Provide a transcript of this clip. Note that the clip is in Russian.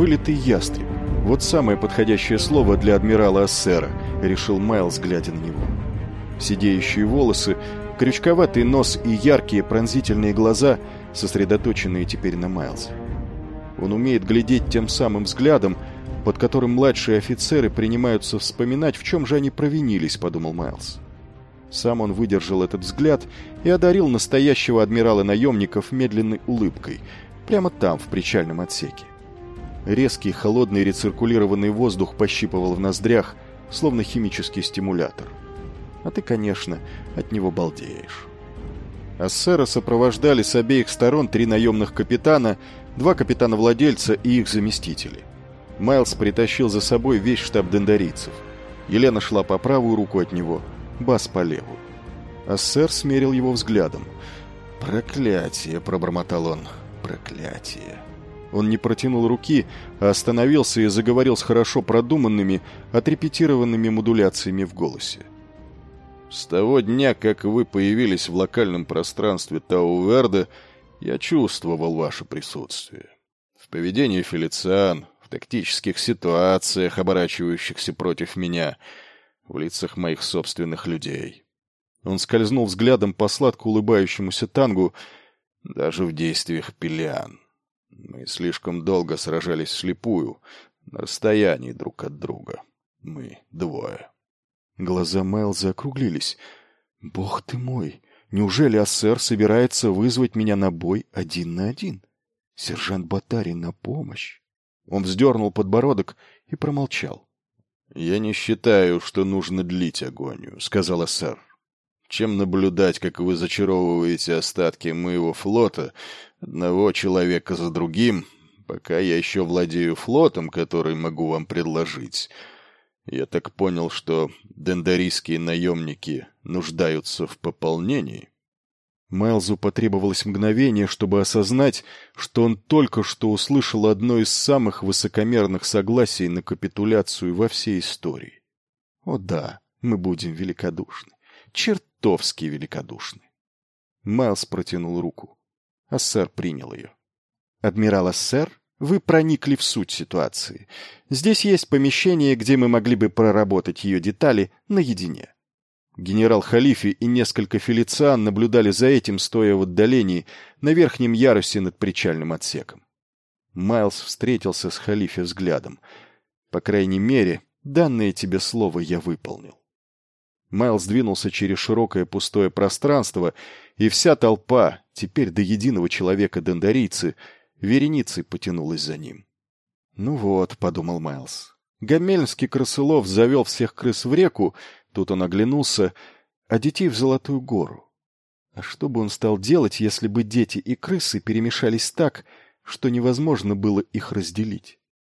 Вылитый ястреб. Вот самое подходящее слово для адмирала Ассера, решил Майлз, глядя на него. Сидеющие волосы, крючковатый нос и яркие пронзительные глаза, сосредоточенные теперь на Майлзе. Он умеет глядеть тем самым взглядом, под которым младшие офицеры принимаются вспоминать, в чем же они провинились, подумал Майлз. Сам он выдержал этот взгляд и одарил настоящего адмирала наемников медленной улыбкой, прямо там, в причальном отсеке. Резкий, холодный рециркулированный воздух пощипывал в ноздрях, словно химический стимулятор. А ты, конечно, от него балдеешь. Ассера сопровождали с обеих сторон 3 наемных капитана, 2 капитана-владельца и их заместители. Майлз притащил за собой весь штаб дендарийцев. Елена шла по правую руку от него, Бас по левую. Ассер смерил его взглядом. «Проклятие!» — пробормотал он. «Проклятие!» Он не протянул руки, а остановился и заговорил с хорошо продуманными, отрепетированными модуляциями в голосе. «С того дня, как вы появились в локальном пространстве Тау-Верде, я чувствовал ваше присутствие. В поведении Фелициан, в тактических ситуациях, оборачивающихся против меня, в лицах моих собственных людей». Он скользнул взглядом по сладко улыбающемуся Тангу, даже в действиях Пелиан. Мы слишком долго сражались вслепую, на расстоянии друг от друга. Мы двое. Глаза Майлза округлились. «Бог ты мой! Неужели Ассер собирается вызвать меня на бой 1 на 1? Сержант Батари на помощь!» Он вздернул подбородок и промолчал. «Я не считаю, что нужно длить агонию», — сказал Ассер. «Чем наблюдать, как вы зачаровываете остатки моего флота, одного человека за другим, пока я еще владею флотом, который могу вам предложить. Я так понял, что дендарийские наемники нуждаются в пополнении». Майлзу потребовалось мгновение, чтобы осознать, что он только что услышал одно из самых высокомерных согласий на капитуляцию во всей истории. «О да, мы будем великодушны. Чертовски великодушны». Майлз протянул руку. Ассер принял ее. «Адмирал Ассер, вы проникли в суть ситуации. Здесь есть помещение, где мы могли бы проработать ее детали наедине». Генерал Халифи и несколько фелициан наблюдали за этим, стоя в отдалении, на верхнем ярусе над причальным отсеком. Майлз встретился с Халифи взглядом. «По крайней мере, данное тебе слово я выполнил». Майлз двинулся через широкое пустое пространство, и вся толпа, теперь до единого человека дендарийцы, вереницей потянулась за ним. «Ну вот», — подумал Майлз, — «Гамельнский крысолов завел всех крыс в реку», тут он оглянулся, а детей в Золотую гору. А что бы он стал делать, если бы дети и крысы перемешались так, что невозможно было их разделить?